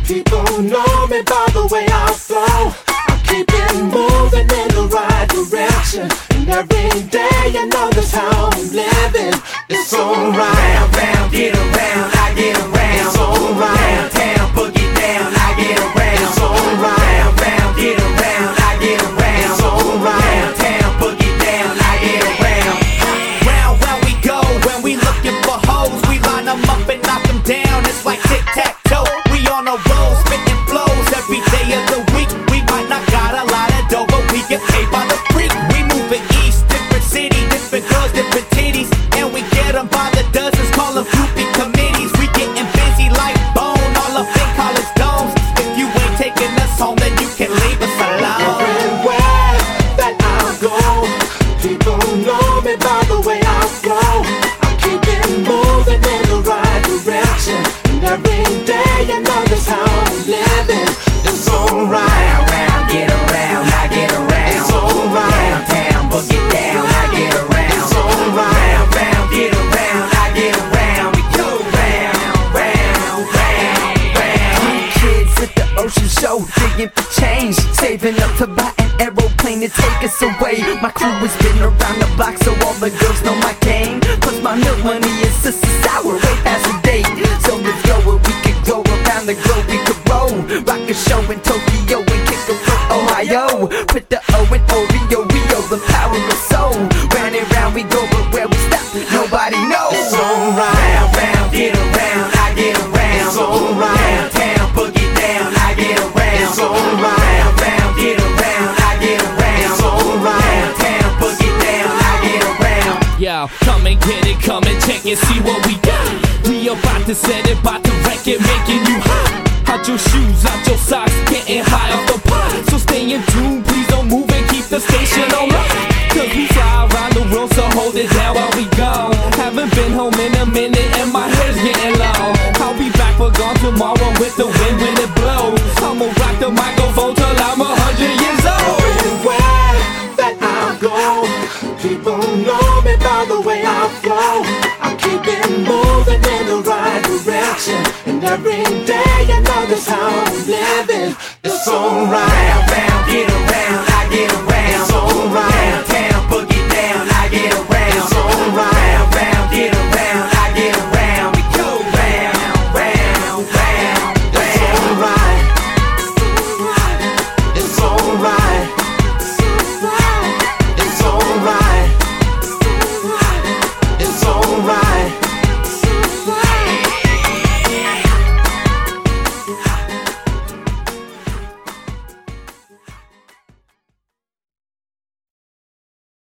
People know me by the way I flow. I keep it moving in the right direction, and every day you know that's how I'm living. It's alright. Round, round, get around, I get around. It's alright. Downtown, boogie down, I get around. It's alright. Round, round, get around, I get around. It's alright. Downtown, boogie down, I get around. Round, round we go, when we looking for hoes, we line them up and knock them down. It's like tic-tac-toe, we on a roll, spitting flows every day of the week. We might not got a lot of dough, but we get paid by the freak. We moving east, different city, different girls, different titties, and we get them by the dozens, call them groupie committees. We getting busy like Bone, all up in college domes. If you ain't taking us home, then you can leave us alone. Everywhere that I go, people know me by the way I flow. I keep it moving in the right direction, and every day you know that's how I'm living. It's alright. Round, round, get around, I get around. It's alright. Downtown, boogie down, I get around. It's alright. Round, round, get around, I get around. We go round, round, round, round. Kids at the ocean show, digging for change, saving up to buy an aeroplane to take us away. My crew has been around the block, so all the girls know my game. Plus my milk money is sister sour, way past the date. So let's go where we could go around the globe. We could roll, rock a show in Tokyo and kick it from Ohio. Put the O in Oreo, Rio, the power of soul. Round and round we go, but where we stop, nobody knows. It's alright. Round, round, get around, I get around. It's alright. Downtown, boogie down, I get around. It's alright. Round, round, get around, I get around. It's alright. Downtown, boogie down, I get around. Yo, come and get it, come and check and see what we got. We about to set it, about to wreck it, making you hot. Out your shoes, out your socks, getting high off the pot. So stay in tune, please don't move and keep the station on lock. Cause we fly around the world, so hold it down while we gone. Haven't been home in a minute and my hair's getting long. I'll be back for gone tomorrow with the wind when it blows. I'ma rock the microphone till I'm 100 years old. Everywhere that I go, people know me by the way I flow. I keep it moving in the right direction, and every day you know that's how I'm living. It's alright. Round, round, get around.